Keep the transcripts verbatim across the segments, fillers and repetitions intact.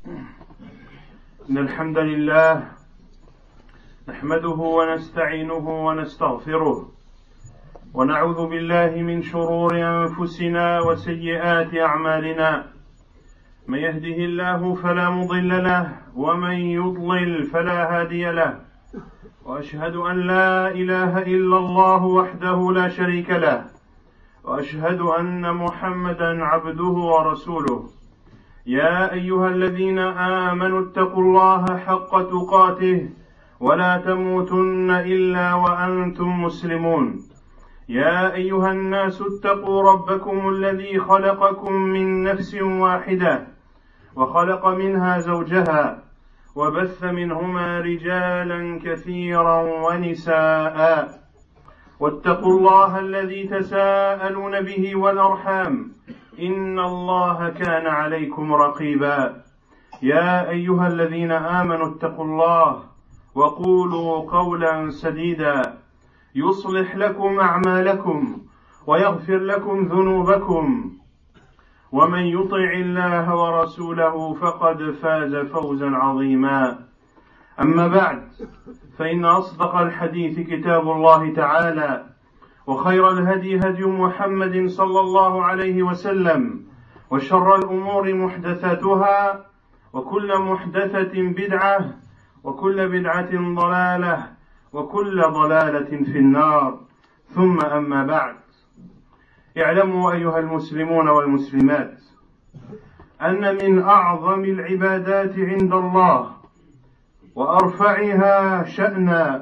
إن الحمد لله نحمده ونستعينه ونستغفره ونعوذ بالله من شرور أنفسنا وسيئات أعمالنا من يهده الله فلا مضل له ومن يضلل فلا هادي له وأشهد أن لا إله إلا الله وحده لا شريك له وأشهد أن محمدا عبده ورسوله يا أيها الذين آمنوا اتقوا الله حق تقاته ولا تموتن إلا وأنتم مسلمون يا أيها الناس اتقوا ربكم الذي خلقكم من نفس واحدة وخلق منها زوجها وبث منهما رجالا كثيرا ونساء واتقوا الله الذي تساءلون به والأرحام إن الله كان عليكم رقيبا يا أيها الذين آمنوا اتقوا الله وقولوا قولا سديدا يصلح لكم أعمالكم ويغفر لكم ذنوبكم ومن يطع الله ورسوله فقد فاز فوزا عظيما أما بعد فإن أصدق الحديث كتاب الله تعالى وخير الهدي هدي محمد صلى الله عليه وسلم وشر الأمور محدثاتها وكل محدثة بدعة وكل بدعة ضلالة وكل ضلالة في النار ثم أما بعد اعلموا أيها المسلمون والمسلمات أن من أعظم العبادات عند الله وأرفعها شأنا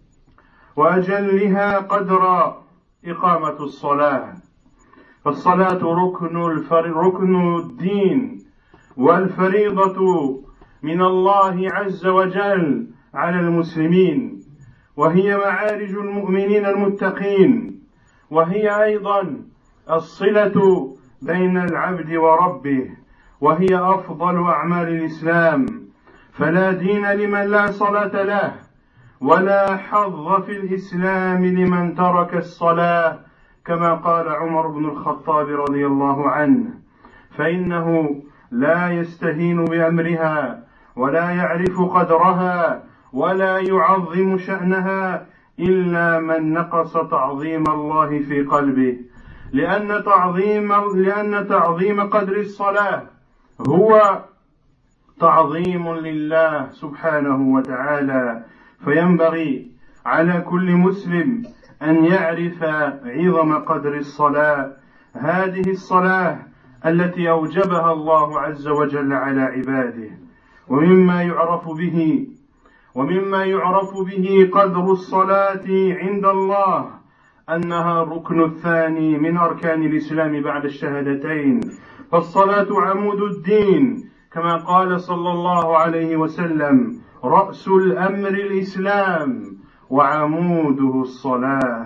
وأجلها قدرا إقامة الصلاة فالصلاة ركن, الفر... ركن الدين والفريضة من الله عز وجل على المسلمين وهي معارج المؤمنين المتقين وهي أيضا الصلة بين العبد وربه وهي أفضل أعمال الإسلام فلا دين لمن لا صلاة له ولا حظ في الإسلام لمن ترك الصلاة كما قال عمر بن الخطاب رضي الله عنه فإنه لا يستهين بأمرها ولا يعرف قدرها ولا يعظم شأنها إلا من نقص تعظيم الله في قلبه لأن تعظيم, لأن تعظيم قدر الصلاة هو تعظيم لله سبحانه وتعالى فينبغي على كل مسلم أن يعرف عظم قدر الصلاة هذه الصلاة التي أوجبها الله عز وجل على عباده ومما يعرف به ومما يعرف به قدر الصلاة عند الله أنها الركن الثاني من أركان الإسلام بعد الشهادتين فالصلاة عمود الدين كما قال صلى الله عليه وسلم رأس الأمر الإسلام وعموده الصلاة.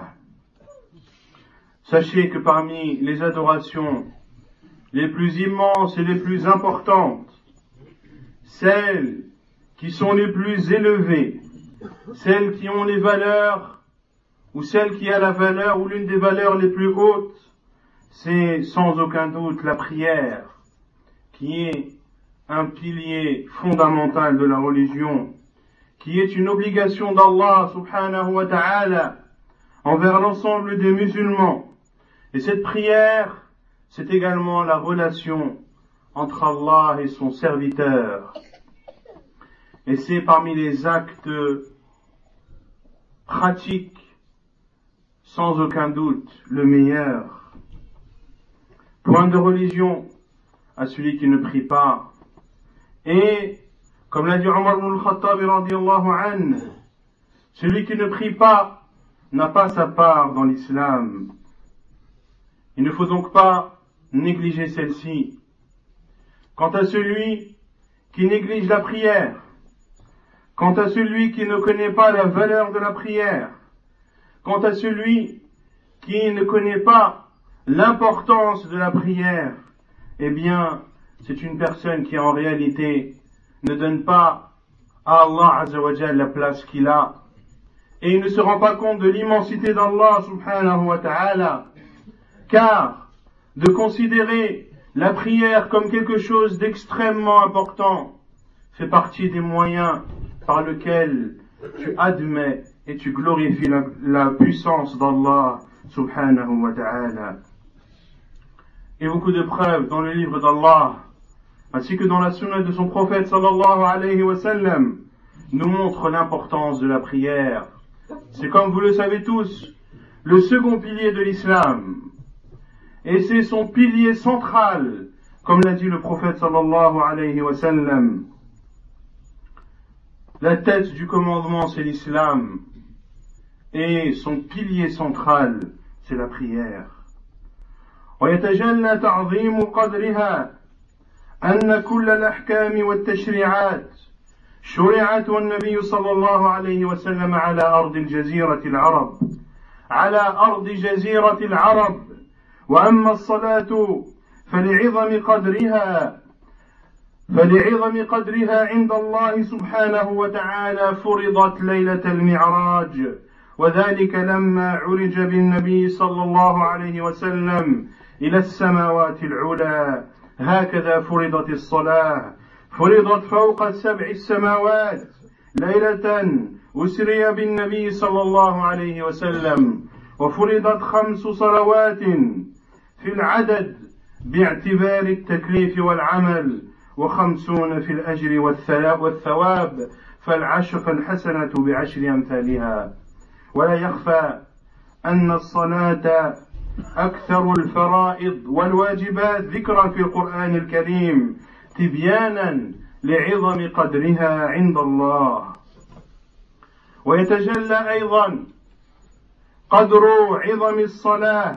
Sachez que parmi les adorations les plus immenses et les plus importantes, celles qui sont les plus élevées, celles qui ont les valeurs, ou celle qui a la valeur, ou l'une des valeurs les plus hautes, c'est sans aucun doute la prière, qui est un pilier fondamental de la religion, qui est une obligation d'Allah subhanahu wa ta'ala envers l'ensemble des musulmans. Et cette prière, c'est également la relation entre Allah et son serviteur. Et c'est parmi les actes pratiques, sans aucun doute, le meilleur. Point de religion à celui qui ne prie pas. Et, comme l'a dit Omar ibn al-Khattab radiyallahu anhu, celui qui ne prie pas n'a pas sa part dans l'islam. Il ne faut donc pas négliger celle-ci. Quant à celui qui néglige la prière, quant à celui qui ne connaît pas la valeur de la prière, quant à celui qui ne connaît pas l'importance de la prière, eh bien, c'est une personne qui en réalité ne donne pas à Allah Azza wa Jalla la place qu'il a et il ne se rend pas compte de l'immensité d'Allah subhanahu wa ta'ala, car de considérer la prière comme quelque chose d'extrêmement important fait partie des moyens par lesquels tu admets et tu glorifies la, la puissance d'Allah subhanahu wa ta'ala. Et beaucoup de preuves dans le livre d'Allah, ainsi que dans la sunna de son prophète sallallahu alayhi wa sallam, nous montrent l'importance de la prière. C'est comme vous le savez tous, le second pilier de l'islam. Et c'est son pilier central, comme l'a dit le prophète sallallahu alayhi wa sallam. La tête du commandement, c'est l'islam. Et son pilier central, c'est la prière. ويتجلى تعظيم قدرها أن كل الأحكام والتشريعات شرعت والنبي صلى الله عليه وسلم على أرض الجزيرة العرب على أرض جزيرة العرب وأما الصلاة فلعظم قدرها فلعظم قدرها عند الله سبحانه وتعالى فرضت ليلة المعراج وذلك لما عرج بالنبي صلى الله عليه وسلم إلى السماوات العلى هكذا فرضت الصلاة فرضت فوق السبع السماوات ليلة أسري بالنبي صلى الله عليه وسلم وفرضت خمس صلوات في العدد باعتبار التكليف والعمل وخمسون في الأجر والثواب فالعشر فالحسنة بعشر أمثالها ولا يخفى أن الصلاة أكثر الفرائض والواجبات ذكرا في القرآن الكريم تبيانا لعظم قدرها عند الله ويتجلى أيضا قدر عظم الصلاة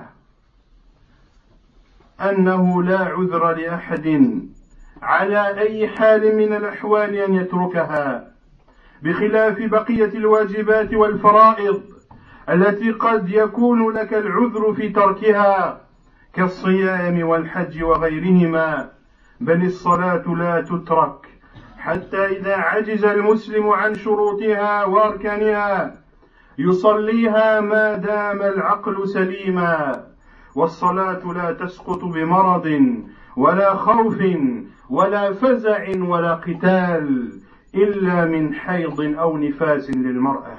أنه لا عذر لأحد على أي حال من الأحوال أن يتركها بخلاف بقية الواجبات والفرائض التي قد يكون لك العذر في تركها كالصيام والحج وغيرهما بل الصلاة لا تترك حتى إذا عجز المسلم عن شروطها وأركانها يصليها ما دام العقل سليما والصلاة لا تسقط بمرض ولا خوف ولا فزع ولا قتال إلا من حيض أو نفاس للمرأة.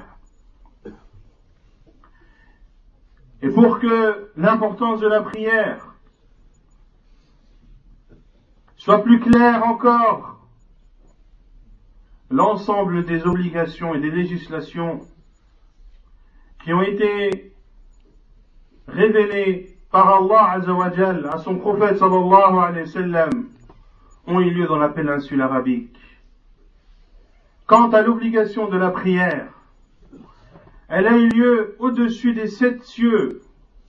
Et pour que l'importance de la prière soit plus claire encore, l'ensemble des obligations et des législations qui ont été révélées par Allah Azza wa Jal à son prophète sallallahu alayhi wa sallam ont eu lieu dans la péninsule arabique. Quant à l'obligation de la prière, elle a eu lieu au-dessus des sept cieux.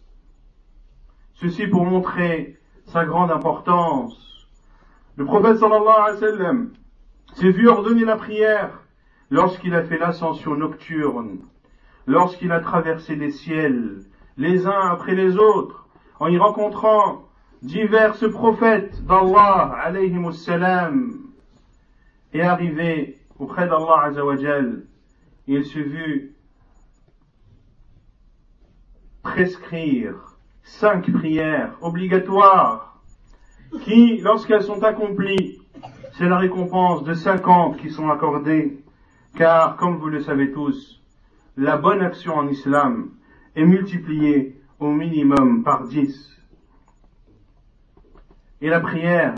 Ceci pour montrer sa grande importance. Le prophète sallallahu alayhi wa sallam s'est vu ordonner la prière lorsqu'il a fait l'ascension nocturne, lorsqu'il a traversé les ciels, les uns après les autres, en y rencontrant divers prophètes d'Allah alayhimus salam, et arrivé auprès d'Allah Azza wa Jal, il se vit prescrire cinq prières obligatoires qui, lorsqu'elles sont accomplies, c'est la récompense de cinquante qui sont accordées, car, comme vous le savez tous, la bonne action en islam est multipliée au minimum par dix. Et la prière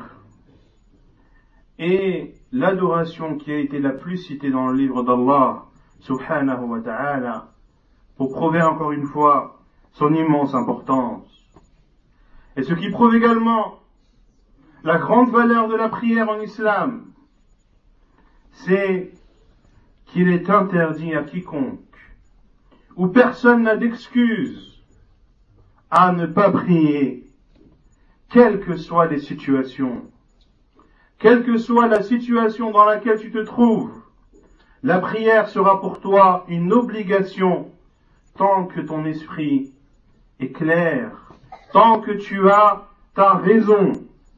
est l'adoration qui a été la plus citée dans le livre d'Allah, subhanahu wa ta'ala, pour prouver encore une fois son immense importance. Et ce qui prouve également la grande valeur de la prière en islam, c'est qu'il est interdit à quiconque, où personne n'a d'excuse, à ne pas prier, quelles que soient les situations. Quelle que soit la situation dans laquelle tu te trouves, la prière sera pour toi une obligation tant que ton esprit est clair, tant que tu as ta raison.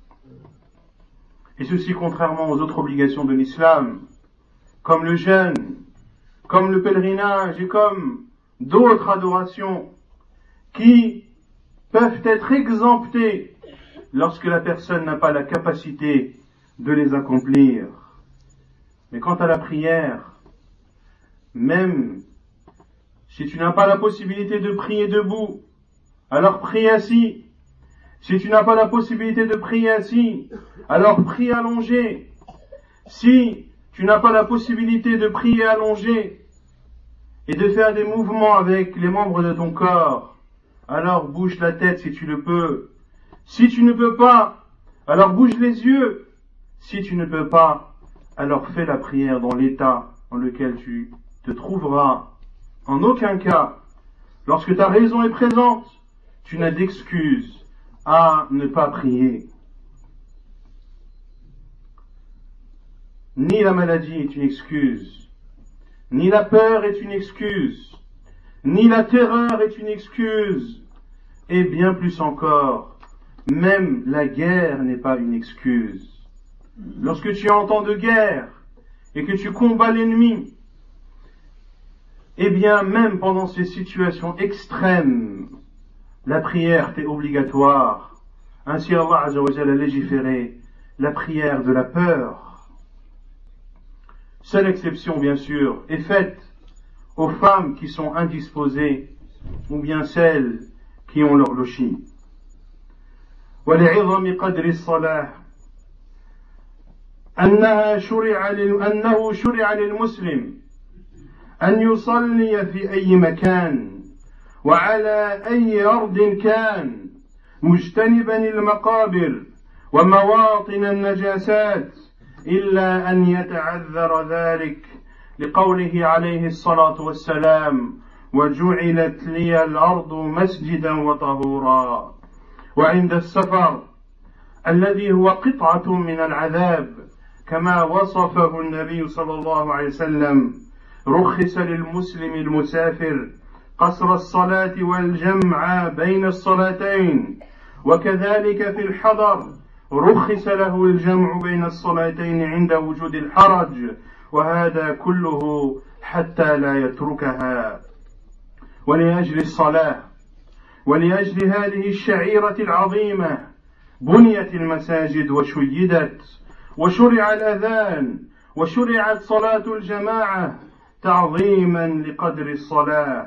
Et ceci contrairement aux autres obligations de l'islam, comme le jeûne, comme le pèlerinage et comme d'autres adorations qui peuvent être exemptées lorsque la personne n'a pas la capacité de les accomplir. Mais quant à la prière, même si tu n'as pas la possibilité de prier debout, alors prie assis. Si tu n'as pas la possibilité de prier assis, alors prie allongé. Si tu n'as pas la possibilité de prier allongé et de faire des mouvements avec les membres de ton corps, alors bouge la tête si tu le peux. Si tu ne peux pas, alors bouge les yeux. Si tu ne peux pas, alors fais la prière dans l'état dans lequel tu te trouveras. En aucun cas, lorsque ta raison est présente, tu n'as d'excuse à ne pas prier. Ni la maladie est une excuse, ni la peur est une excuse, ni la terreur est une excuse, et bien plus encore, même la guerre n'est pas une excuse. Lorsque tu entends de guerre et que tu combats l'ennemi, eh bien même pendant ces situations extrêmes, la prière t'est obligatoire. Ainsi Allah Azza wa Jalla a légiféré la prière de la peur. Seule exception, bien sûr, est faite aux femmes qui sont indisposées ou bien celles qui ont leur logis. ولعظم قدر الصلاة أنها شرع أنه شرع للمسلم أن يصلي في أي مكان وعلى أي أرض كان مجتنبا المقابر ومواطن النجاسات إلا أن يتعذر ذلك لقوله عليه الصلاة والسلام وجعلت لي الأرض مسجدا وطهورا. وعند السفر الذي هو قطعة من العذاب كما وصفه النبي صلى الله عليه وسلم رخص للمسلم المسافر قصر الصلاة والجمع بين الصلاتين وكذلك في الحضر رخص له الجمع بين الصلاتين عند وجود الحرج وهذا كله حتى لا يتركها. ولأجل الصلاة ولأجل هذه الشعيرة العظيمة بنيت المساجد وشيدت وشرع الأذان وشرعت صلاة الجماعة تعظيما لقدر الصلاة.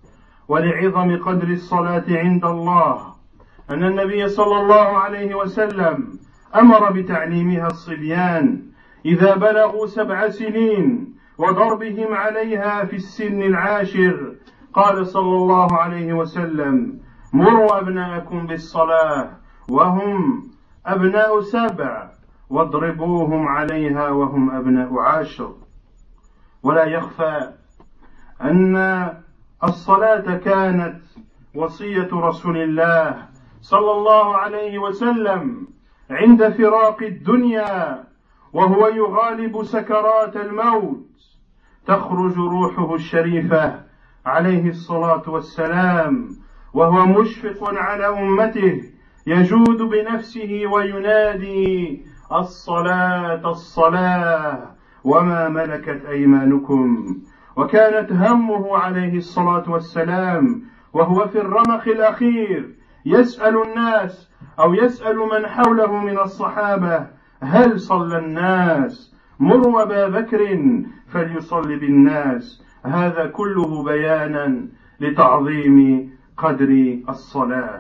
ولعظم قدر الصلاة عند الله أن النبي صلى الله عليه وسلم أمر بتعليمها الصبيان إذا بلغوا سبع سنين وضربهم عليها في السن العاشر. قال صلى الله عليه وسلم مروا أبناءكم بالصلاة وهم أبناء سبع واضربوهم عليها وهم أبناء عشر. ولا يخفى أن الصلاة كانت وصية رسول الله صلى الله عليه وسلم عند فراق الدنيا وهو يغالب سكرات الموت تخرج روحه الشريفة عليه الصلاة والسلام وهو مشفق على أمته يجود بنفسه وينادي الصلاة الصلاة وما ملكت أيمانكم. وكانت همه عليه الصلاة والسلام وهو في الرمق الأخير يسأل الناس أو يسأل من حوله من الصحابة هل صلى الناس مروا أبا بكر فليصلي بالناس. هذا كله بيانا لتعظيم قدر الصلاة.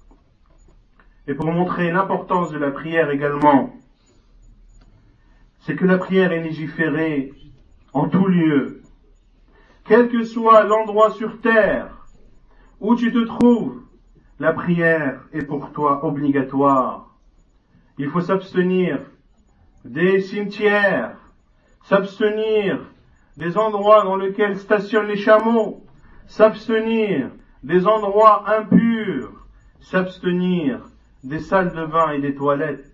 Et pour montrer l'importance de la prière également, c'est que la prière est légiférée en tout lieu. Quel que soit l'endroit sur terre où tu te trouves, la prière est pour toi obligatoire. Il faut s'abstenir des cimetières, s'abstenir des endroits dans lesquels stationnent les chameaux, s'abstenir des endroits impurs, s'abstenir des salles de bain et des toilettes.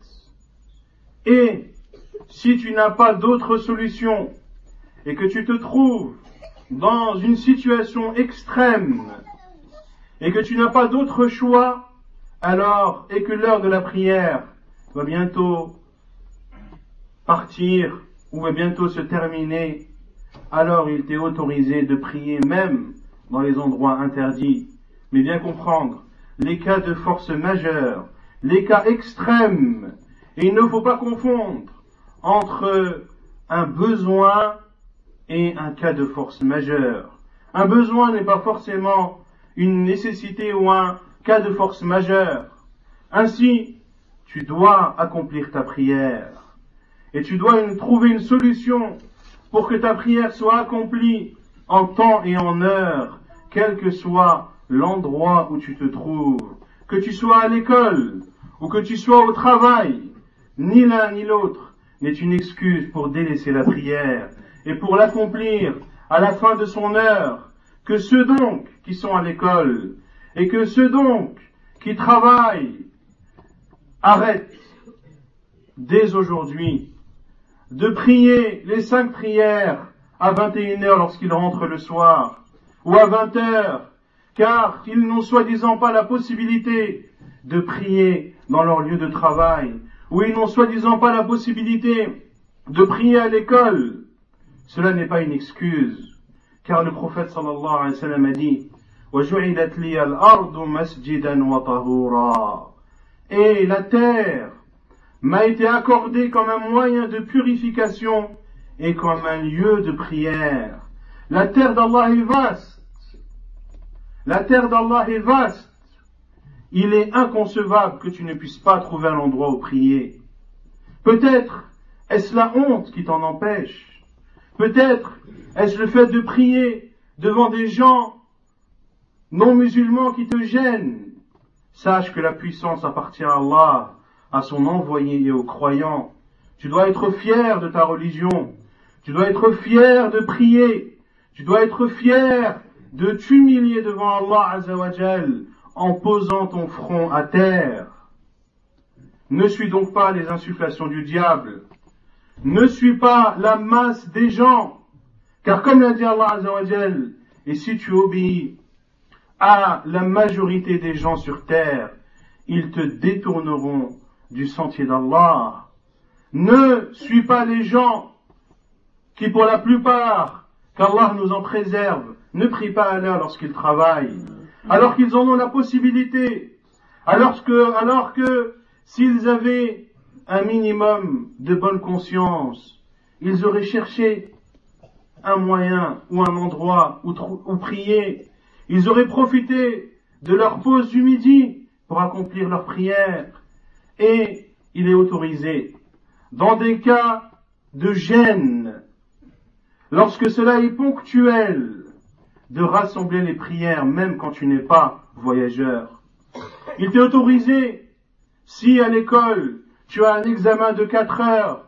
Et si tu n'as pas d'autre solution et que tu te trouves dans une situation extrême et que tu n'as pas d'autre choix, alors, et que l'heure de la prière va bientôt partir ou va bientôt se terminer, alors il t'est autorisé de prier même dans les endroits interdits. Mais bien comprendre, les cas de force majeure, les cas extrêmes, et il ne faut pas confondre entre un besoin et un cas de force majeure. Un besoin n'est pas forcément une nécessité ou un cas de force majeure. Ainsi, tu dois accomplir ta prière. Et tu dois une, trouver une solution pour que ta prière soit accomplie en temps et en heure, quel que soit l'endroit où tu te trouves. Que tu sois à l'école ou que tu sois au travail, ni l'un ni l'autre n'est une excuse pour délaisser la prière et pour l'accomplir à la fin de son heure. Que ceux donc qui sont à l'école et que ceux donc qui travaillent arrêtent dès aujourd'hui de prier les cinq prières à vingt et une heures lorsqu'ils rentrent le soir, ou à vingt heures, car ils n'ont soi-disant pas la possibilité de prier dans leur lieu de travail, ou ils n'ont soi-disant pas la possibilité de prier à l'école. Cela n'est pas une excuse, car le prophète sallallahu alayhi wa sallam a dit وَجُعِلَتْ لِيَ الْأَرْضُ مَسْجِدًا وَطَهُورًا. Et la terre m'a été accordée comme un moyen de purification et comme un lieu de prière. La terre d'Allah est vaste. La terre d'Allah est vaste. Il est inconcevable que tu ne puisses pas trouver un endroit où prier. Peut-être est-ce la honte qui t'en empêche. Peut-être est-ce le fait de prier devant des gens non musulmans qui te gênent. Sache que la puissance appartient à Allah, à son envoyé et aux croyants. Tu dois être fier de ta religion. Tu dois être fier de prier. Tu dois être fier de t'humilier devant Allah Azza wa Jal en posant ton front à terre. Ne suis donc pas les insufflations du diable. Ne suis pas la masse des gens. Car comme l'a dit Allah Azza wa Jal, et si tu obéis à la majorité des gens sur terre, ils te détourneront du sentier d'Allah. Ne suis pas les gens qui, pour la plupart, qu'Allah nous en préserve, ne prient pas à l'heure lorsqu'ils travaillent, alors qu'ils en ont la possibilité, alors que, alors que s'ils avaient un minimum de bonne conscience, ils auraient cherché un moyen ou un endroit où, où prier. Ils auraient profité de leur pause du midi pour accomplir leur prière. Et il est autorisé, dans des cas de gêne, lorsque cela est ponctuel, de rassembler les prières même quand tu n'es pas voyageur. Il t'est autorisé, si à l'école tu as un examen de quatre heures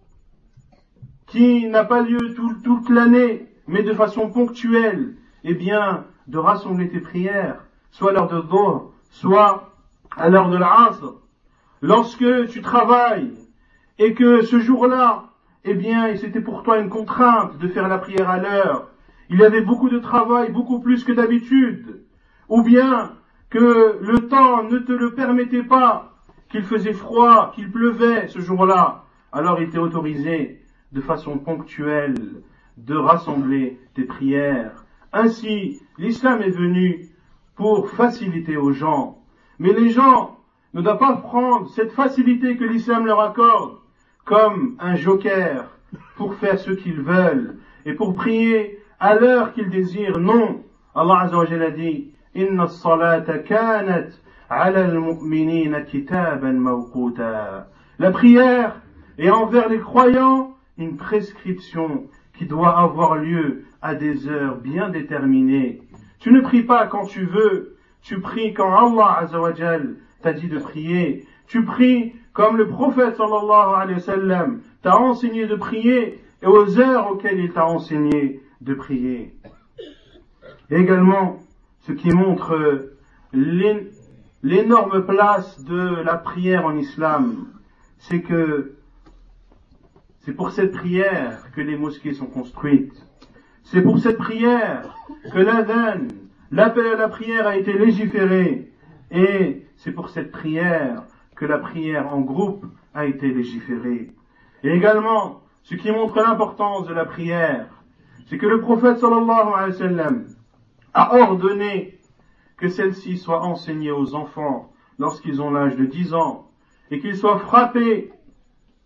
qui n'a pas lieu tout, toute l'année, mais de façon ponctuelle, eh bien, de rassembler tes prières, soit à l'heure de Dhuhr, soit à l'heure de l'Asr. Lorsque tu travailles et que ce jour-là, eh bien, c'était pour toi une contrainte de faire la prière à l'heure, il y avait beaucoup de travail, beaucoup plus que d'habitude, ou bien que le temps ne te le permettait pas, qu'il faisait froid, qu'il pleuvait ce jour-là, alors il t'est autorisé de façon ponctuelle de rassembler tes prières. Ainsi, l'islam est venu pour faciliter aux gens, mais les gens ne doivent pas prendre cette facilité que l'islam leur accorde comme un joker pour faire ce qu'ils veulent et pour prier à l'heure qu'ils désirent. Non, Allah Azza wa Jalla dit Inna as-salata kanat ala al-mu'minina kitaban mawquta. La prière est envers les croyants une prescription qui doit avoir lieu à des heures bien déterminées. Tu ne pries pas quand tu veux, tu pries quand Allah Azza wa Jal t'a dit de prier. Tu pries comme le prophète sallallahu alayhi wa sallam t'a enseigné de prier et aux heures auxquelles il t'a enseigné de prier. Et également, ce qui montre l'énorme place de la prière en islam, c'est que c'est pour cette prière que les mosquées sont construites. C'est pour cette prière que l'adhan, l'appel à la prière a été légiféré. Et c'est pour cette prière que la prière en groupe a été légiférée. Et également, ce qui montre l'importance de la prière, c'est que le prophète sallallahu alayhi wa sallam a ordonné que celle-ci soit enseignée aux enfants lorsqu'ils ont l'âge de dix ans et qu'ils soient frappés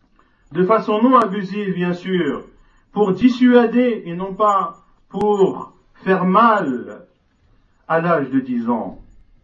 de façon non abusive bien sûr, pour dissuader et non pas pour faire mal à l'âge de dix ans.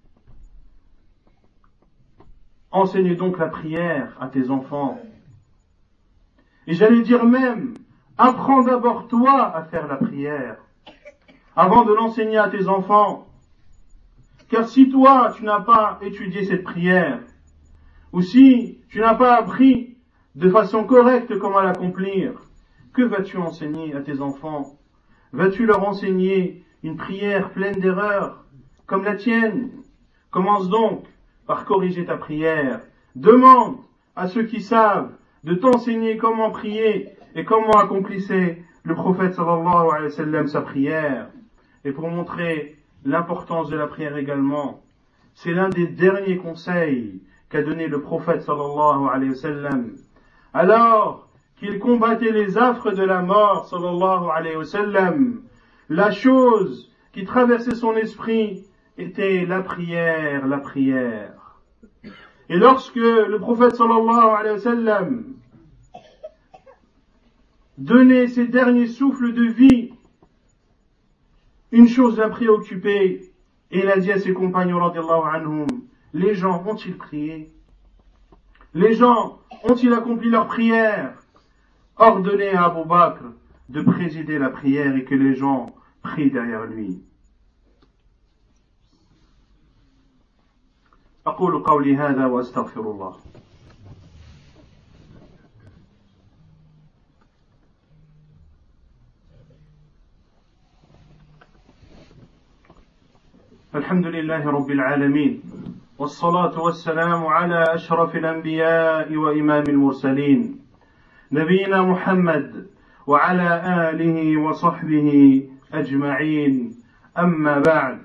Enseigne donc la prière à tes enfants. Et j'allais dire même, apprends d'abord toi à faire la prière, avant de l'enseigner à tes enfants. Car si toi, tu n'as pas étudié cette prière, ou si tu n'as pas appris de façon correcte comment l'accomplir, que vas-tu enseigner à tes enfants? Vas-tu leur enseigner une prière pleine d'erreurs, comme la tienne? Commence donc par corriger ta prière. Demande à ceux qui savent de t'enseigner comment prier et comment accomplissait le prophète sallallahu alayhi wa sallam sa prière. Et pour montrer l'importance de la prière également, c'est l'un des derniers conseils qu'a donné le prophète sallallahu alayhi wa sallam. Alors qu'il combattait les affres de la mort sallallahu alayhi wa sallam, la chose qui traversait son esprit était la prière, la prière. Et lorsque le prophète sallallahu alayhi wa sallam donnait ses derniers souffles de vie, une chose l'a préoccupé, et il a dit à ses compagnons radiyallahu anhum, les gens ont-ils prié? Les gens ont-ils accompli leur prière? Ordonnez à Abu Bakr de présider la prière et que les gens prient derrière lui. أقول قولي هذا وأستغفر الله. الحمد لله رب العالمين والصلاة والسلام على أشرف الأنبياء وإمام المرسلين نبينا محمد وعلى آله وصحبه أجمعين أما بعد.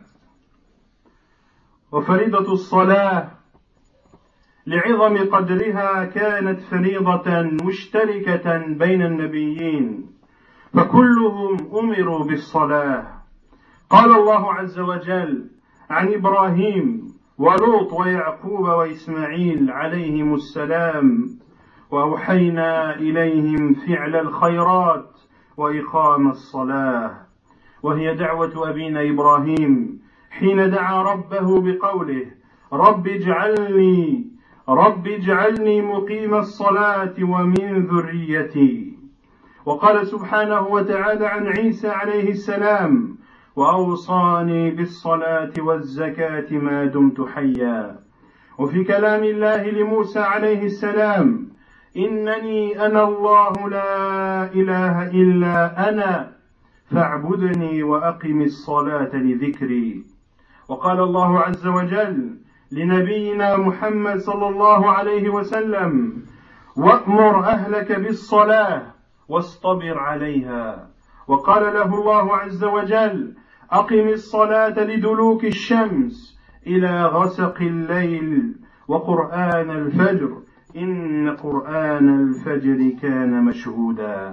وفريضة الصلاة لعظم قدرها كانت فريضة مشتركة بين النبيين فكلهم أمروا بالصلاة. قال الله عز وجل عن إبراهيم ولوط ويعقوب وإسماعيل عليهم السلام وأوحينا إليهم فعل الخيرات وإقام الصلاة، وهي دعوة أبينا إبراهيم حين دعا ربه بقوله رب اجعلني رب اجعلني مقيم الصلاة ومن ذريتي. وقال سبحانه وتعالى عن عيسى عليه السلام وأوصاني بالصلاة والزكاة ما دمت حيا. وفي كلام الله لموسى عليه السلام إنني أنا الله لا إله إلا أنا فاعبدني وأقم الصلاة لذكري. وقال الله عز وجل لنبينا محمد صلى الله عليه وسلم وأمر أهلك بالصلاة واصطبر عليها. وقال له الله عز وجل أقم الصلاة لدلوك الشمس إلى غسق الليل وقرآن الفجر إن قرآن الفجر كان مشهودا.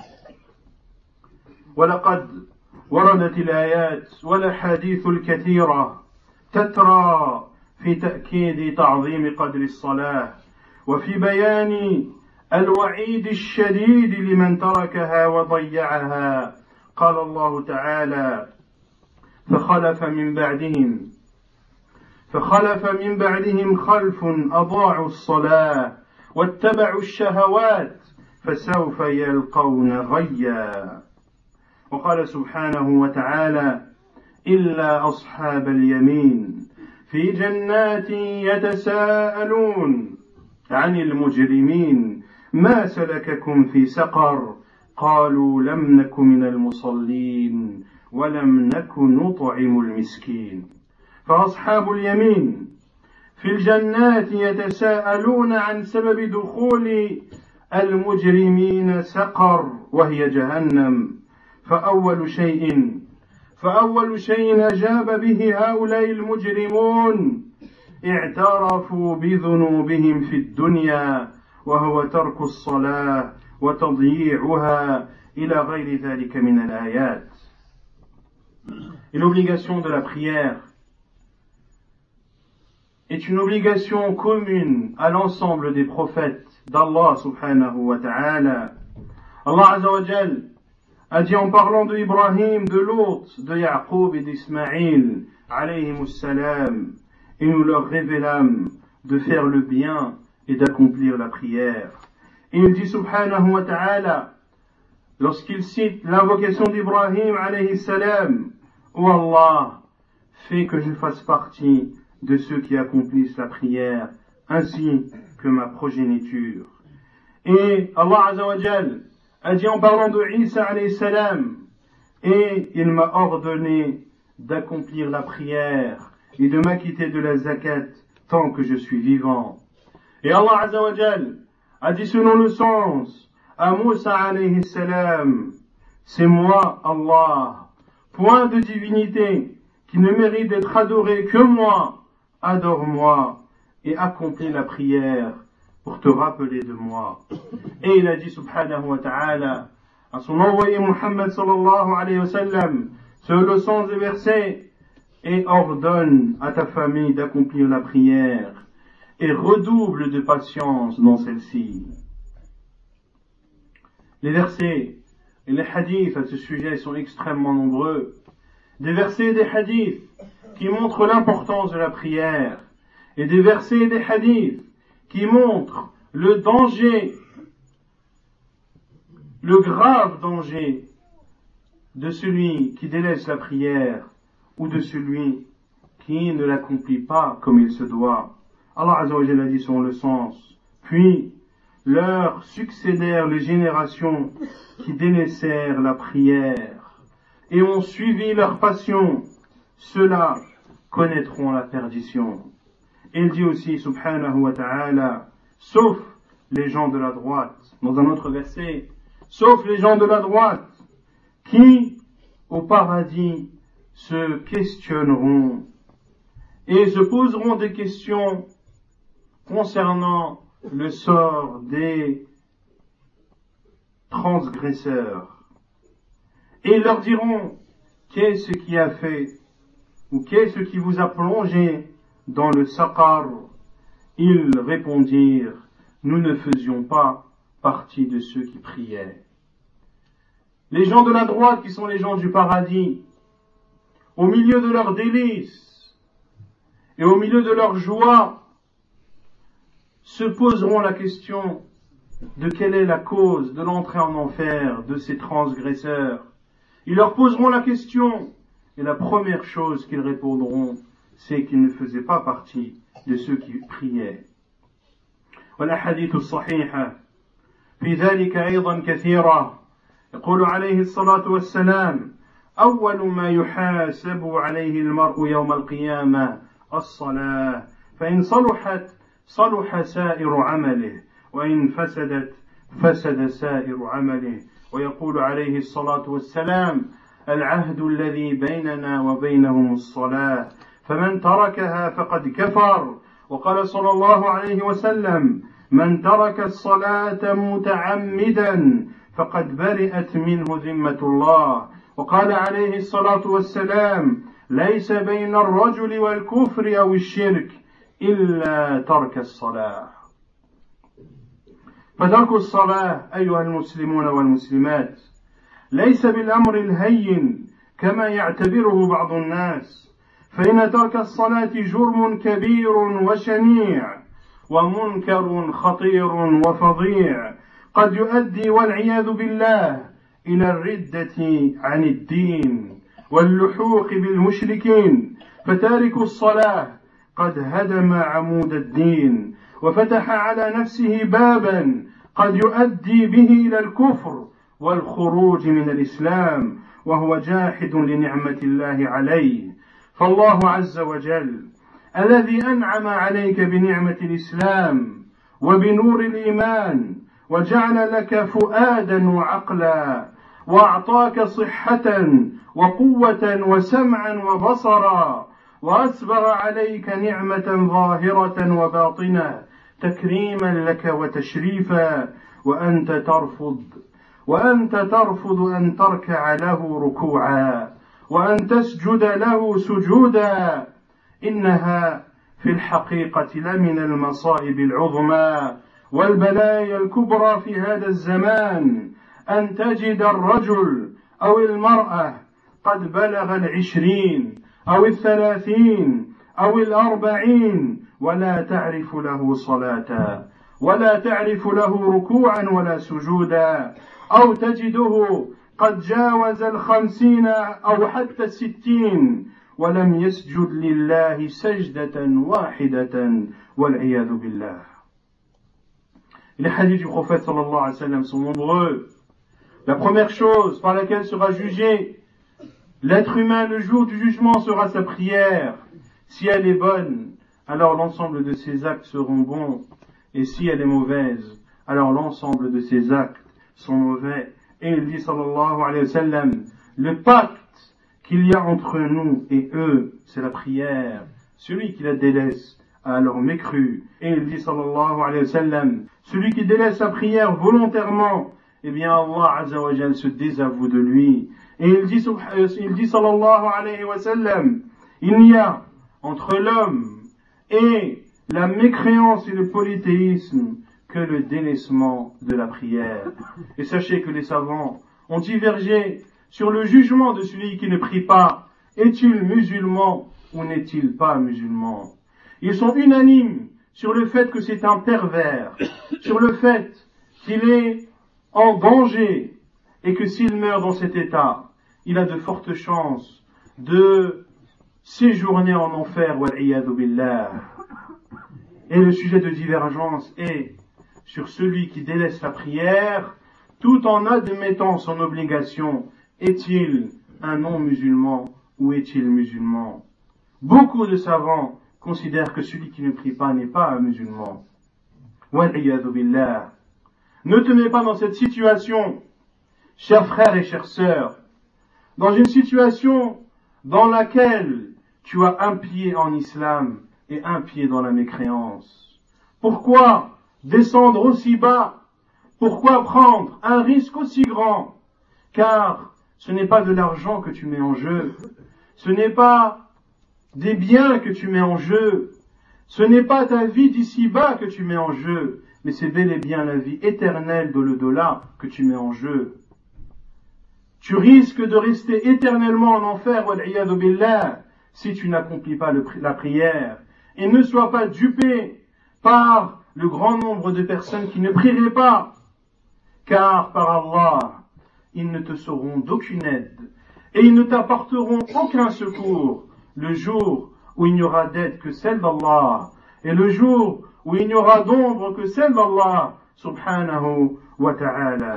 ولقد وردت الآيات والأحاديث الكثيرة تترى في تأكيد تعظيم قدر الصلاة وفي بيان الوعيد الشديد لمن تركها وضيعها. قال الله تعالى فخلف من بعدهم فخلف من بعدهم خلف أضاعوا الصلاة واتبعوا الشهوات فسوف يلقون غيا. وقال سبحانه وتعالى إلا أصحاب اليمين في جنات يتساءلون عن المجرمين ما سلككم في سقر قالوا لم نك من المصلين ولم نك نطعم المسكين. فأصحاب اليمين في الجنات يتساءلون عن سبب دخول المجرمين سقر وهي جهنم. فأول شيء فأول شيء أجاب به هؤلاء المجرمون اعترفوا بذنوبهم في الدنيا وهو ترك الصلاة وتضييعها إلى غير ذلك من الآيات. Et l'obligation de la prière est une obligation commune à l'ensemble des prophètes d'Allah subhanahu wa ta'ala. Allah azza wa jal a dit en parlant de Ibrahim, de Lot, de Yaqub et d'Ismaïl, alayhimus salam, et nous leur révélâmes de faire le bien et d'accomplir la prière. Et il dit subhanahu wa ta'ala, lorsqu'il cite l'invocation d'Ibrahim alayhi salam, ô Allah, fais que je fasse partie de ceux qui accomplissent la prière, ainsi que ma progéniture. Et Allah azza wa jal a dit en parlant de Isa alayhi salam, et il m'a ordonné d'accomplir la prière et de m'acquitter de la zakat tant que je suis vivant. Et Allah azza wa jal a dit selon le sens à Moussa alayhi salam, c'est moi Allah, point de divinité qui ne mérite d'être adoré que moi, adore-moi et accomplis la prière pour te rappeler de moi. Et il a dit subhanahu wa ta'ala à son envoyé Muhammad sallallahu alayhi wa sallam, sur le sens des versets, et ordonne à ta famille d'accomplir la prière et redouble de patience dans celle-ci. Les versets et les hadiths à ce sujet sont extrêmement nombreux. Des versets et des hadiths qui montrent l'importance de la prière, et des versets et des hadiths qui montrent le danger, le grave danger de celui qui délaisse la prière ou de celui qui ne l'accomplit pas comme il se doit. Allah azza wa jalla a dit selon le sens, puis leur succédèrent les générations qui délaissèrent la prière et ont suivi leur passion, ceux-là connaîtront la perdition. Et il dit aussi subhanahu wa ta'ala, sauf les gens de la droite, dans un autre verset, sauf les gens de la droite qui au paradis se questionneront et se poseront des questions concernant le sort des transgresseurs. Et ils leur diront, qu'est-ce qui a fait, ou qu'est-ce qui vous a plongé dans le saqar? Ils répondirent, nous ne faisions pas partie de ceux qui priaient. Les gens de la droite, qui sont les gens du paradis, au milieu de leurs délices et au milieu de leur joie, se poseront la question de quelle est la cause de l'entrée en enfer de ces transgresseurs. Ils leur poseront la question, et la première chose qu'ils répondront, c'est qu'ils ne faisaient pas partie de ceux qui priaient. والأحاديث الصحيحة في ذلك أيضا كثيرة. يقول عليه الصلاة والسلام: أول ما يحاسب عليه المرء يوم القيامة الصلاة، فإن صلحت صلح سائر عمله، وإن فسدت فسد سائر عمله. ويقول عليه الصلاة والسلام: العهد الذي بيننا وبينهم الصلاة، فمن تركها فقد كفر. وقال صلى الله عليه وسلم: من ترك الصلاة متعمدا فقد برئت منه ذمة الله. وقال عليه الصلاة والسلام: ليس بين الرجل والكفر أو الشرك إلا ترك الصلاة. فترك الصلاة أيها المسلمون والمسلمات ليس بالأمر الهين كما يعتبره بعض الناس، فإن ترك الصلاة جرم كبير وشنيع ومنكر خطير وفظيع، قد يؤدي والعياذ بالله إلى الردة عن الدين واللحوق بالمشركين. فتارك الصلاة قد هدم عمود الدين وفتح على نفسه بابا قد يؤدي به إلى الكفر والخروج من الإسلام، وهو جاحد لنعمة الله عليه. فالله عز وجل الذي أنعم عليك بنعمة الإسلام وبنور الإيمان وجعل لك فؤادا وعقلا وأعطاك صحة وقوة وسمعا وبصرا، وأسبغ عليك نعمة ظاهرة وباطنة تكريما لك وتشريفا، وأنت ترفض وأنت ترفض أن تركع له ركوعا وأن تسجد له سجودا. إنها في الحقيقة لمن المصائب العظمى والبلايا الكبرى في هذا الزمان أن تجد الرجل أو المرأة قد بلغ العشرين أو الثلاثين أو الأربعين ولا تعرف له صلاة ولا تعرف له ركوعا ولا سجودا، أو تجده قد جاوز الخمسين أو حتى الستين ولم يسجد لله سجدة واحدة والعياذ بالله. Les hadiths du prophète sallallahu alayhi wa sallam sont nombreux. La première chose par laquelle sera jugé l'être humain le jour du jugement sera sa prière. Si elle est bonne, alors l'ensemble de ses actes seront bons. Et si elle est mauvaise, alors l'ensemble de ses actes sont mauvais. Et il dit sallallahu alayhi wa sallam, le pacte qu'il y a entre nous et eux, c'est la prière. Celui qui la délaisse a alors mécru. Et il dit sallallahu alayhi wa sallam, celui qui délaisse sa prière volontairement, eh bien Allah azza wa jal se désavoue de lui. Et il dit, il dit sallallahu alayhi wa sallam, il n'y a entre l'homme et la mécréance et le polythéisme que le délaissement de la prière. Et sachez que les savants ont divergé sur le jugement de celui qui ne prie pas. Est-il musulman ou n'est-il pas musulman? Ils sont unanimes sur le fait que c'est un pervers, sur le fait qu'il est en danger et que s'il meurt dans cet état, il a de fortes chances de séjourner en enfer, wal iyadu billah. Et le sujet de divergence est sur celui qui délaisse la prière tout en admettant son obligation. Est-il un non-musulman ou est-il musulman? Beaucoup de savants considèrent que celui qui ne prie pas n'est pas un musulman. Wal iyadu billah. Ne te mets pas dans cette situation, chers frères et chères sœurs, dans une situation dans laquelle tu as un pied en islam et un pied dans la mécréance. Pourquoi descendre aussi bas? Pourquoi prendre un risque aussi grand? Car ce n'est pas de l'argent que tu mets en jeu, ce n'est pas des biens que tu mets en jeu, ce n'est pas ta vie d'ici-bas que tu mets en jeu, mais c'est bel et bien la vie éternelle de l'au-delà que tu mets en jeu. Tu risques de rester éternellement en enfer, wal iyadu billah, si tu n'accomplis pas le, la prière. Et ne sois pas dupé par le grand nombre de personnes qui ne prieraient pas, car par Allah, ils ne te seront d'aucune aide et ils ne t'apporteront aucun secours le jour où il n'y aura d'aide que celle d'Allah et le jour où il n'y aura d'ombre que celle d'Allah subhanahu wa ta'ala.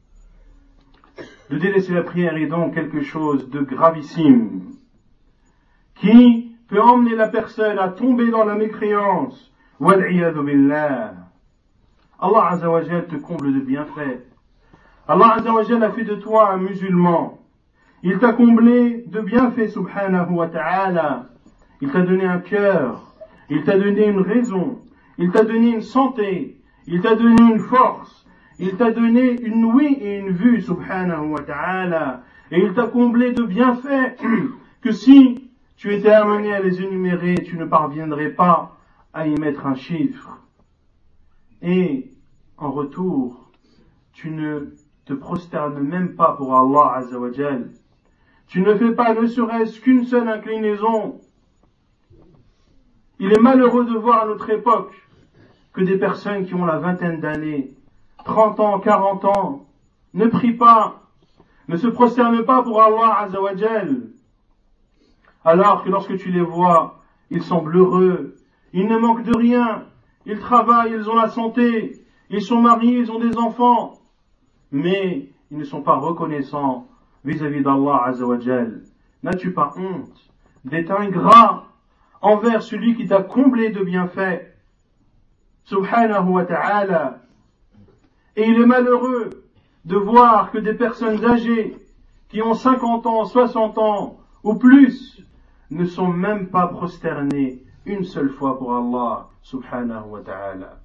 De délaisser la prière est donc quelque chose de gravissime qui peut emmener la personne à tomber dans la mécréance. Wal iyadu billah. Allah azza wa jal te comble de bienfaits. Allah azza wa jal a fait de toi un musulman. Il t'a comblé de bienfaits subhanahu wa ta'ala. Il t'a donné un cœur. Il t'a donné une raison. Il t'a donné une santé. Il t'a donné une force. Il t'a donné une ouïe et une vue subhanahu wa ta'ala. Et il t'a comblé de bienfaits que si tu étais amené à les énumérer, tu ne parviendrais pas à y mettre un chiffre. Et en retour, tu ne te prosternes même pas pour Allah azza wa jal. Tu ne fais pas ne serait-ce qu'une seule inclinaison. Il est malheureux de voir à notre époque que des personnes qui ont la vingtaine d'années, trente ans, quarante ans, ne prient pas, ne se prosternent pas pour Allah azza wa jal. Alors que lorsque tu les vois, ils semblent heureux, ils ne manquent de rien, ils travaillent, ils ont la santé, ils sont mariés, ils ont des enfants, mais ils ne sont pas reconnaissants vis-à-vis d'Allah azza wa jal. N'as-tu pas honte d'être ingrat envers celui qui t'a comblé de bienfaits, subhanahu wa ta'ala? Et il est malheureux de voir que des personnes âgées qui ont cinquante ans, soixante ans ou plus ne sont même pas prosternés une seule fois pour Allah subhanahu wa ta'ala.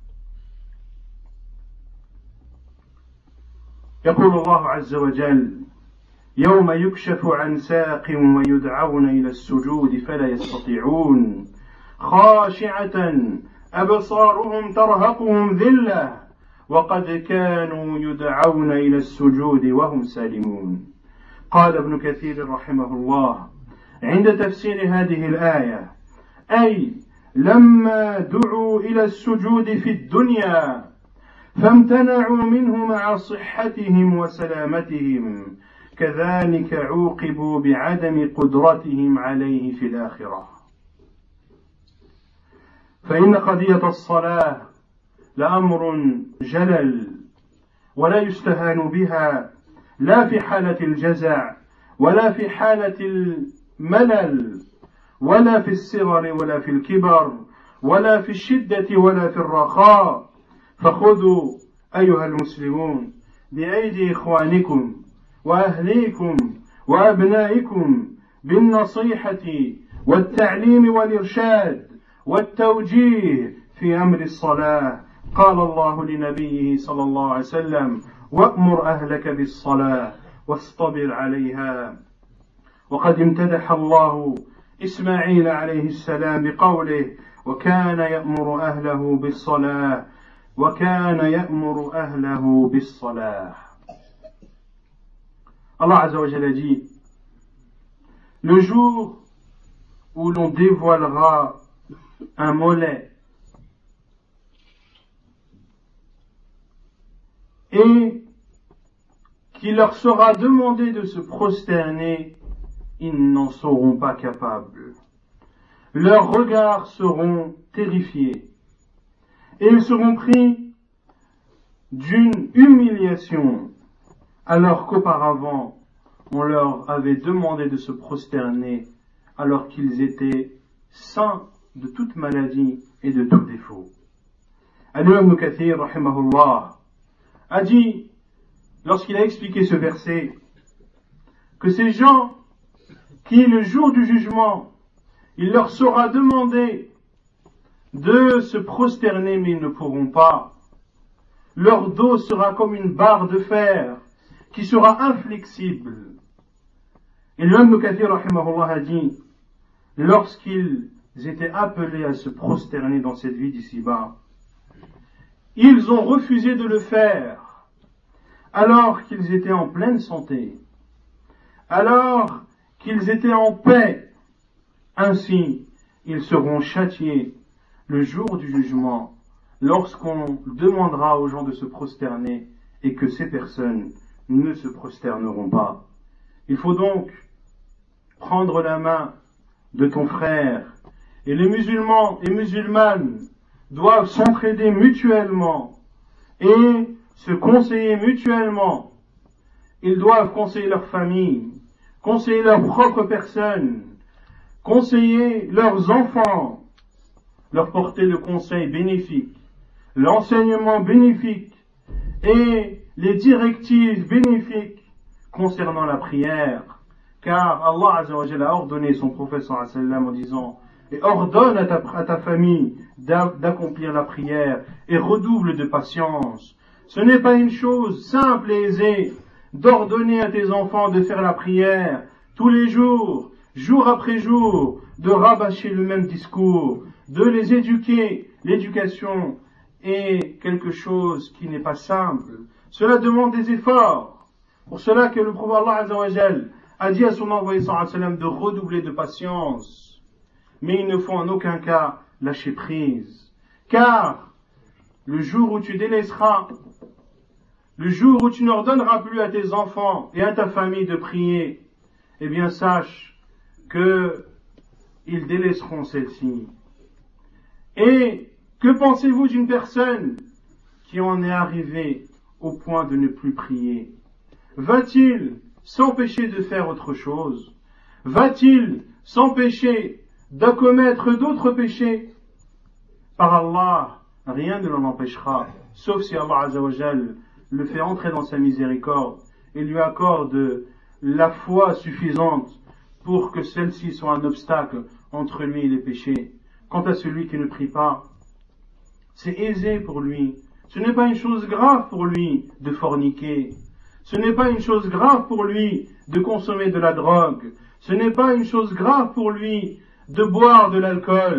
يقول الله عز وجل يوم يكشف عن ساق ويدعون إلى السجود فلا يستطيعون خاشعة أبصارهم ترهقهم ذلة وقد كانوا يدعون إلى السجود وهم سالمون. قال ابن كثير رحمه الله عند تفسير هذه الآية: أي لما دعوا إلى السجود في الدنيا فامتنعوا منه مع صحتهم وسلامتهم كذلك عوقبوا بعدم قدرتهم عليه في الآخرة. فإن قضية الصلاة لأمر جلل ولا يستهان بها لا في حالة الجزع ولا في حالة الملل ولا في الصغر ولا في الكبر ولا في الشدة ولا في الرخاء. فخذوا أيها المسلمون بأيدي إخوانكم وأهليكم وأبنائكم بالنصيحة والتعليم والإرشاد والتوجيه في أمر الصلاة. قال الله لنبيه صلى الله عليه وسلم: وأمر أهلك بالصلاة واصطبر عليها. وقد امتدح الله إسماعيل عليه السلام بقوله: وكان يأمر أهله بالصلاة وكان يأمر أهله بالصلاة. Allah Azza wa Jalla dit: le jour où l'on dévoilera un mollet et qu'il leur sera demandé de se prosterner, ils n'en seront pas capables. Leurs regards seront terrifiés et ils seront pris d'une humiliation alors qu'auparavant on leur avait demandé de se prosterner alors qu'ils étaient saints de toute maladie et de tout défaut. Al-Imam Ibn Kathir rahimahullah a dit, lorsqu'il a expliqué ce verset, que ces gens qui, le jour du jugement, il leur sera demandé de se prosterner, mais ils ne pourront pas. Leur dos sera comme une barre de fer qui sera inflexible. Et l'homme de Kathir rahimahullah a dit, lorsqu'ils étaient appelés à se prosterner dans cette vie d'ici-bas, ils ont refusé de le faire alors qu'ils étaient en pleine santé, alors qu'ils étaient en paix. Ainsi, ils seront châtiés le jour du jugement, lorsqu'on demandera aux gens de se prosterner et que ces personnes ne se prosterneront pas. Il faut donc prendre la main de ton frère, et les musulmans et musulmanes doivent s'entraider mutuellement et se conseiller mutuellement. Ils doivent conseiller leur famille, conseiller leur propre personne, conseiller leurs enfants, leur porter le conseil bénéfique, l'enseignement bénéfique et les directives bénéfiques concernant la prière, car Allah Azza wa Jalla a ordonné son prophète sallallahu alayhi wa sallam en disant: et ordonne à ta, à ta famille d'accomplir la prière et redouble de patience. Ce n'est pas une chose simple et aisée d'ordonner à tes enfants de faire la prière tous les jours, jour après jour, de rabâcher le même discours, de les éduquer. L'éducation est quelque chose qui n'est pas simple. Cela demande des efforts. Pour cela que le prophète Allah Azza wa Jalla a dit à son envoyé sallallahu alayhi wa sallam de redoubler de patience. Mais il ne faut en aucun cas lâcher prise. Car le jour où tu délaisseras, le jour où tu n'ordonneras plus à tes enfants et à ta famille de prier, eh bien sache que ils délaisseront celle-ci. Et que pensez-vous d'une personne qui en est arrivée au point de ne plus prier? Va-t-il s'empêcher de faire autre chose? Va-t-il s'empêcher de commettre d'autres péchés? Par Allah, rien ne l'en empêchera, sauf si Allah Azza wa Jal le fait entrer dans sa miséricorde et lui accorde la foi suffisante pour que celle-ci soit un obstacle entre lui et les péchés. Quant à celui qui ne prie pas, c'est aisé pour lui. Ce n'est pas une chose grave pour lui de forniquer. Ce n'est pas une chose grave pour lui de consommer de la drogue. Ce n'est pas une chose grave pour lui de boire de l'alcool.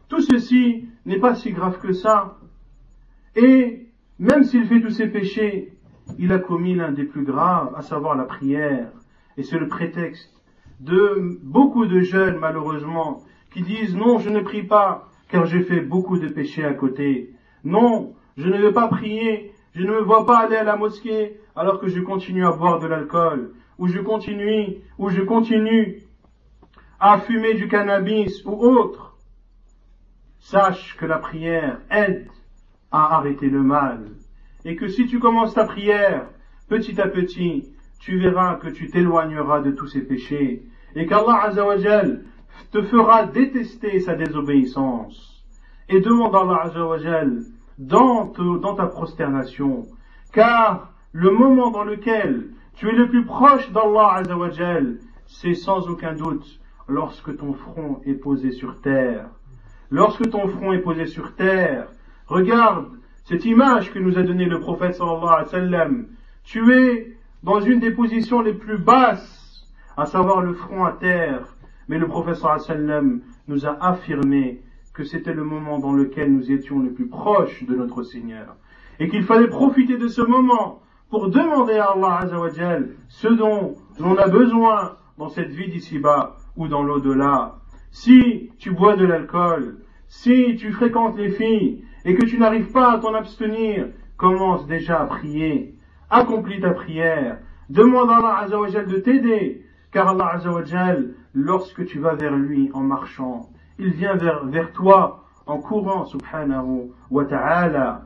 tout ceci n'est pas si grave que ça. Et même s'il fait tous ces péchés, il a commis l'un des plus graves, à savoir la prière. Et c'est le prétexte de beaucoup de jeunes, malheureusement, qui disent « Non, je ne prie pas, car j'ai fait beaucoup de péchés à côté. Non, je ne veux pas prier, je ne me vois pas aller à la mosquée, alors que je continue à boire de l'alcool, ou je continue, ou je continue à fumer du cannabis ou autre. » Sache que la prière aide à arrêter le mal. Et que si tu commences ta prière, petit à petit, tu verras que tu t'éloigneras de tous ces péchés. Et qu'Allah Azzawajal te fera détester sa désobéissance. Et demande à Allah Azzawajal dans, te, dans ta prosternation. Car le moment dans lequel tu es le plus proche d'Allah Azzawajal, c'est sans aucun doute lorsque ton front est posé sur terre. Lorsque ton front est posé sur terre, regarde cette image que nous a donnée le prophète sallallahu alayhi wa sallam. Tu es dans une des positions les plus basses, à savoir le front à terre. Mais le prophète sallallahu alayhi wa sallam nous a affirmé que c'était le moment dans lequel nous étions le plus proches de notre Seigneur. Et qu'il fallait profiter de ce moment pour demander à Allah Azza wa Jal ce dont on a besoin dans cette vie d'ici-bas ou dans l'au-delà. Si tu bois de l'alcool, si tu fréquentes les filles et que tu n'arrives pas à t'en abstenir, commence déjà à prier. Accomplis ta prière. Demande à Allah Azza wa Jal de t'aider. Car Allah Azza wa Jal, lorsque tu vas vers lui en marchant, il vient vers, vers toi en courant, subhanahu wa ta'ala.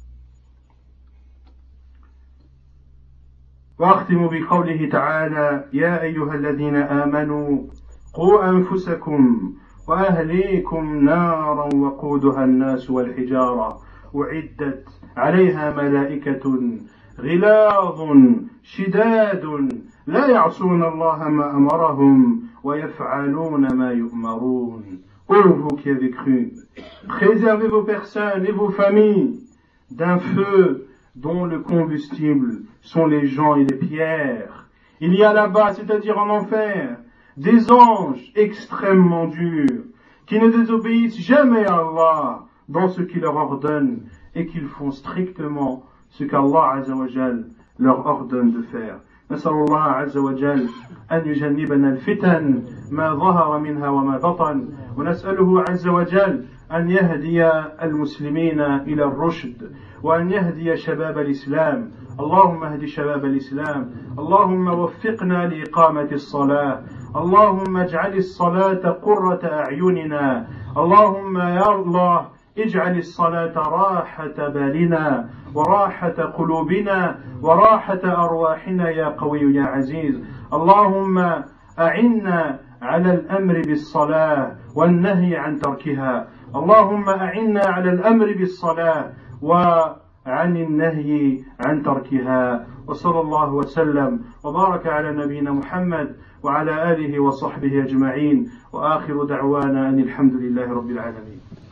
وأختم بقوله تعالى يا أيها الذين آمنوا قوا أنفسكم وأهليكم نارا وقودها الناس والحجارة أعدت عليها ملائكة غلاظ شداد لا يعصون الله ما أمرهم ويفعلون ما يؤمرون. Ô vous qui avez cru, préservez vos personnes et vos familles d'un feu dont le combustible sont les gens et les pierres. Il y a là-bas, c'est-à-dire en enfer, des anges extrêmement durs, qui ne désobéissent jamais à Allah dans ce qu'il leur ordonne et qu'ils font strictement ce qu'Allah Azza wa Jal leur ordonne de faire. نسأل الله عز وجل أن يجنبنا الفتن ما ظهر منها وما بطن ونسأله عز وجل أن يهدي المسلمين إلى الرشد وأن يهدي شباب الإسلام. اللهم اهد شباب الإسلام. اللهم وفقنا لإقامة الصلاة. اللهم اجعل الصلاة قرة أعيننا. اللهم يا الله اجعل الصلاة راحة بالنا وراحة قلوبنا وراحة أرواحنا يا قوي يا عزيز. اللهم أعنا على الأمر بالصلاة والنهي عن تركها. اللهم أعنا على الأمر بالصلاة وعن النهي عن تركها. وصلى الله وسلم وبارك على نبينا محمد وعلى آله وصحبه أجمعين وآخر دعوانا أن الحمد لله رب العالمين.